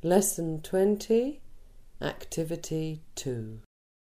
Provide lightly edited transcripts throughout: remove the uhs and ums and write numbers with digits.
Lesson 20, Activity 2.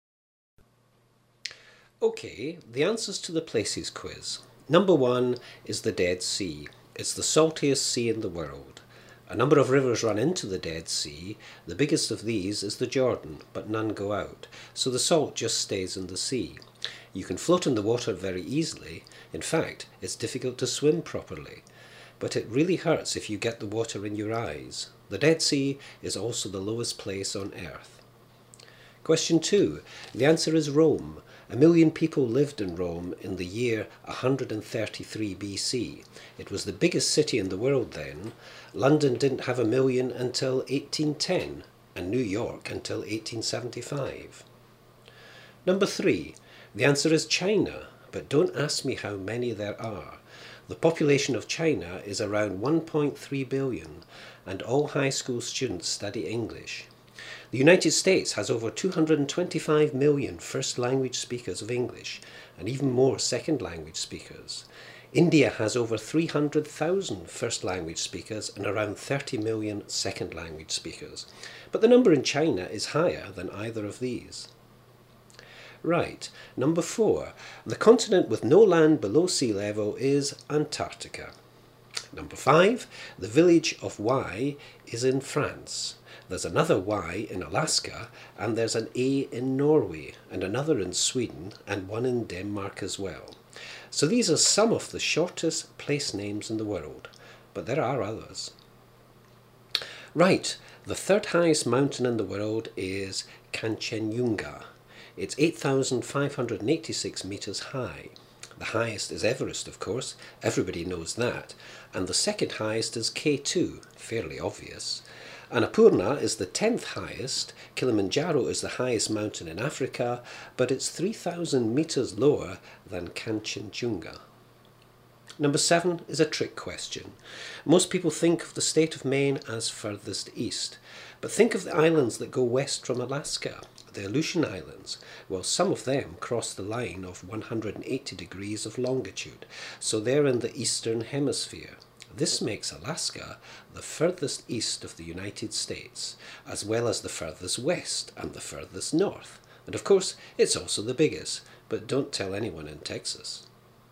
Okay, the answers to the places quiz. Number 1 is the Dead Sea. It's the saltiest sea in the world. A number of rivers run into the Dead Sea. The biggest of these is the Jordan, but none go out, so the salt just stays in the sea. You can float in the water very easily. In fact, it's difficult to swim properly. But it really hurts if you get the water in your eyes. The Dead Sea is also the lowest place on earth. Question 2. The answer is Rome. 1 million people lived in Rome in the year 133 BC. It was the biggest city in the world then. London didn't have 1 million until 1810, and New York until 1875. Number 3. The answer is China, but don't ask me how many there are. The population of China is around 1.3 billion, and all high school students study English. The United States has over 225 million first language speakers of English, and even more second language speakers. India has over 300,000 first language speakers and around 30 million second language speakers. But the number in China is higher than either of these. Right, number 4. The continent with no land below sea level is Antarctica. Number 5. The village of Y is in France. There's another Y in Alaska, and there's an A in Norway, and another in Sweden, and one in Denmark as well. So these are some of the shortest place names in the world, but there are others. Right, the third highest mountain in the world is Kanchenjunga. It's 8,586 metres high. The highest is Everest, of course, everybody knows that, and the second highest is K2, fairly obvious. Annapurna is the 10th highest, Kilimanjaro is the highest mountain in Africa, but it's 3,000 metres lower than Kanchenjunga. Number 7 is a trick question. Most people think of the state of Maine as furthest east, but think of the islands that go west from Alaska, the Aleutian Islands. Well, some of them cross the line of 180 degrees of longitude, so they're in the eastern hemisphere. This makes Alaska the furthest east of the United States, as well as the furthest west and the furthest north. And of course, it's also the biggest, but don't tell anyone in Texas.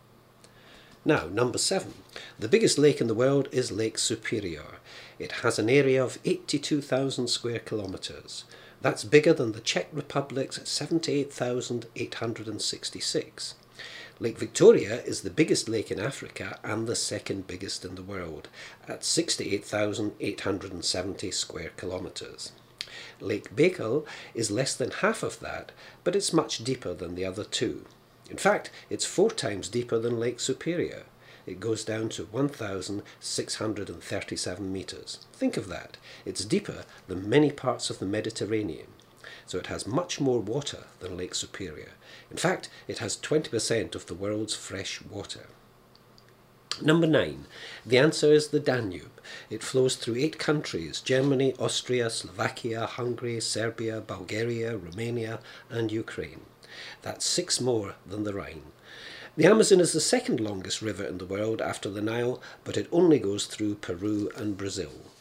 Now, number 7. The biggest lake in the world is Lake Superior. It has an area of 82,000 square kilometres. That's bigger than the Czech Republic's 78,866. Lake Victoria is the biggest lake in Africa and the second biggest in the world, at 68,870 square kilometres. Lake Baikal is less than half of that, but it's much deeper than the other two. In fact, it's 4 times deeper than Lake Superior. It goes down to 1,637 metres. Think of that. It's deeper than many parts of the Mediterranean. So it has much more water than Lake Superior. In fact, it has 20% of the world's fresh water. Number 9. The answer is the Danube. It flows through 8 countries: Germany, Austria, Slovakia, Hungary, Serbia, Bulgaria, Romania, and Ukraine. That's 6 more than the Rhine. The Amazon is the second longest river in the world after the Nile, but it only goes through Peru and Brazil.